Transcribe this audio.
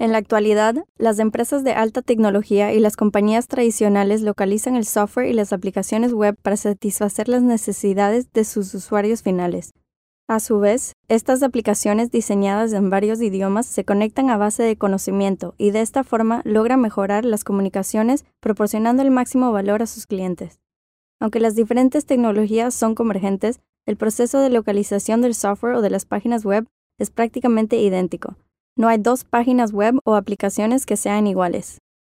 En la actualidad, las empresas de alta tecnología y las compañías tradicionales localizan el software y las aplicaciones web para satisfacer las necesidades de sus usuarios finales. A su vez, estas aplicaciones diseñadas en varios idiomas se conectan a base de conocimiento y de esta forma logran mejorar las comunicaciones proporcionando el máximo valor a sus clientes. Aunque las diferentes tecnologías son convergentes, el proceso de localización del software o de las páginas web es prácticamente idéntico. No hay dos páginas web o aplicaciones que sean iguales.